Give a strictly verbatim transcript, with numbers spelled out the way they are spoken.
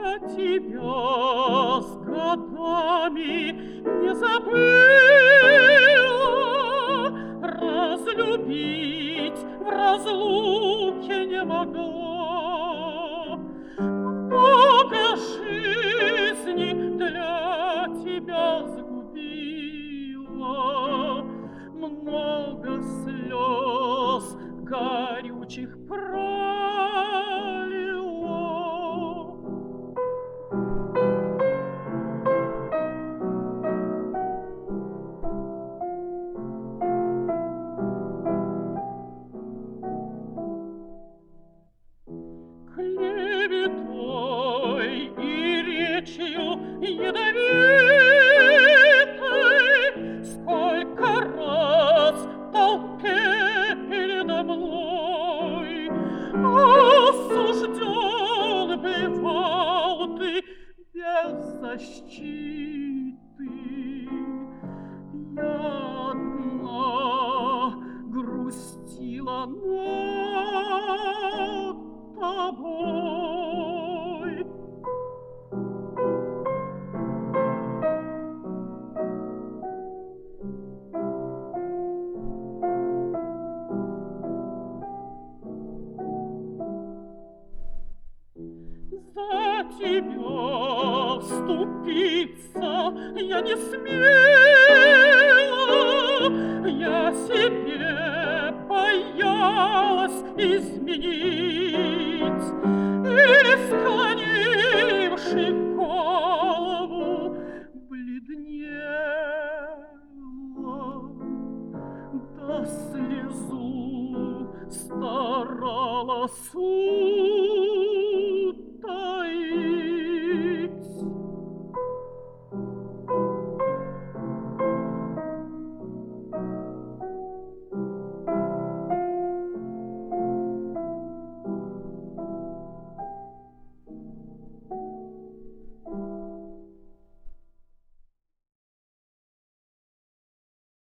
Я тебя с годами не забыла, разлюбить в разлуке не могла. Много жизни для тебя сгубила, много слез горючих пролила. Клеветой и речью ядовитой сколько раз в толпе передо мной осужден бывал ты без защиты. Я одна грустила над тобой. За тебя вступиться я не смела, я себе боялась изменить, и, склонивши голову, бледнела, да слезу старалась